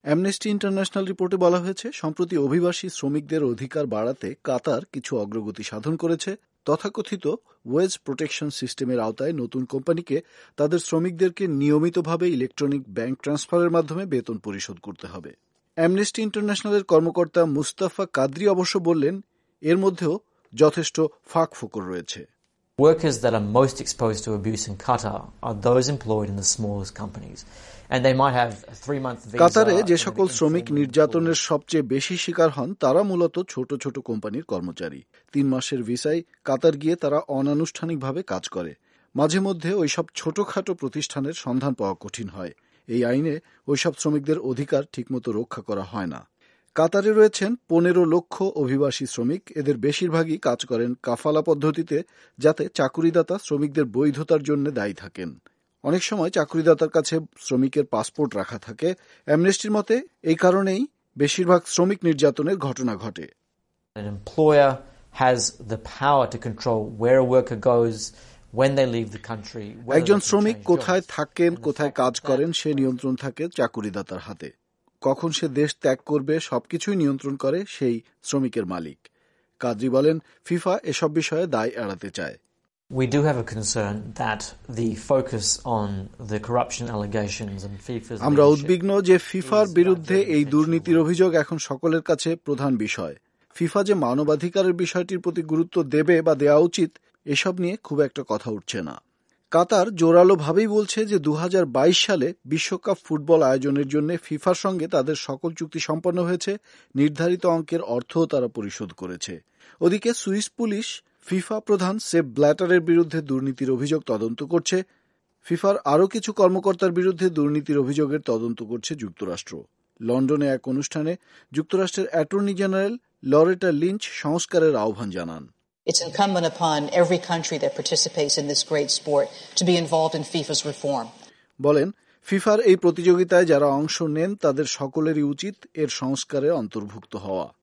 Amnesty international রিপোর্টে বলা হয়েছে, সম্প্রতি অভিবাসী শ্রমিকদের অধিকার বাড়াতে কাতার কিছু অগ্রগতি সাধন করেছে। তথাকথিত ওয়েজ প্রোটেকশন সিস্টেমের আওতায় নতুন কোম্পানিকে তাদের শ্রমিকদেরকে নিয়মিতভাবে ইলেকট্রনিক ব্যাংক ট্রান্সফারের মাধ্যমে বেতন পরিশোধ করতে হবে। অ্যামনেস্টি ইন্টারন্যাশনালের কর্মকর্তা মুস্তাফা কাদরি অবশ্য বললেন, এর মধ্যেও যথেষ্ট ফাঁকফোকর রয়েছে। Workers that are most exposed to abuse in Qatar are those employed in the smallest companies. And they might have a 3-month visa. কাতারে যে সকল শ্রমিক নির্যাতনের সবচেয়ে বেশি শিকার হন তারা মূলত ছোট ছোট কোম্পানির কর্মচারী। 3 মাসের ভিসায় কাতার গিয়ে তারা অনানুষ্ঠানিকভাবে কাজ করে। মাঝে মধ্যে ওইসব ছোটখাটো প্রতিষ্ঠানের সন্ধান পাওয়া কঠিন হয়। এই আইনে ওইসব শ্রমিকদের অধিকার ঠিকমতো রক্ষা করা হয় না। কাতারে রয়েছেন 15 লক্ষ অভিবাসী শ্রমিক। এদের বেশিরভাগই কাজ করেন কাফালা পদ্ধতিতে, যাতে চাকুরিদাতা শ্রমিকদের বৈধতার জন্য দায়ী থাকেন। অনেক সময় চাকুরিদাতার কাছে শ্রমিকের পাসপোর্ট রাখা থাকে। অ্যামনেস্টির মতে এই কারণেই বেশিরভাগ শ্রমিক নির্যাতনের ঘটনা ঘটে। An employer has the power to control where a worker goes, when they leave the country. একজন শ্রমিক কোথায় থাকেন, কোথায় কাজ করেন, সে নিয়ন্ত্রণ থাকে চাকুরিদাতার হাতে। কখন সে দেশ ত্যাগ করবে সবকিছুই নিয়ন্ত্রণ করে সেই শ্রমিকের মালিক। কাদরি বলেন, ফিফা এসব বিষয়ে দায় এড়াতে চায়। We do have a concern that the focus on the corruption allegations and FIFA's আমরা উদ্বিগ্ন যে ফিফার বিরুদ্ধে এই দুর্নীতির অভিযোগ এখন সকলের কাছে প্রধান বিষয়। ফিফা যে মানবাধিকারের বিষয়টির প্রতি গুরুত্ব দেবে বা দেওয়া উচিত, এসব নিয়ে খুব একটা কথা উঠছে না। কাতার জোরালোভাবেই বলছে যে 2022 সালে বিশ্বকাপ ফুটবল আয়োজনের জন্য ফিফার সঙ্গে তাদের সকল চুক্তি সম্পন্ন হয়েছে, নির্ধারিত অঙ্কের অর্থও তারা পরিশোধ করেছে। ওদিকে সুইস পুলিশ ফিফা প্রধান সেপ ব্ল্যাটারের বিরুদ্ধে দুর্নীতির অভিযোগ তদন্ত করছে। ফিফার আরও কিছু কর্মকর্তার বিরুদ্ধে দুর্নীতির অভিযোগের তদন্ত করছে যুক্তরাষ্ট্র। লন্ডনে এক অনুষ্ঠানে যুক্তরাষ্ট্রের অ্যাটর্নি জেনারেল লরেটা লিঞ্চ সংস্কারের আহ্বান জানান। It's incumbent upon every country that participates in this great sport to be involved in FIFA's reform. বলেন, ফিফার এই প্রতিযোগিতায় যারা অংশ নেন তাদের সকলেরই উচিত এর সংস্কারে অন্তর্ভুক্ত হওয়া।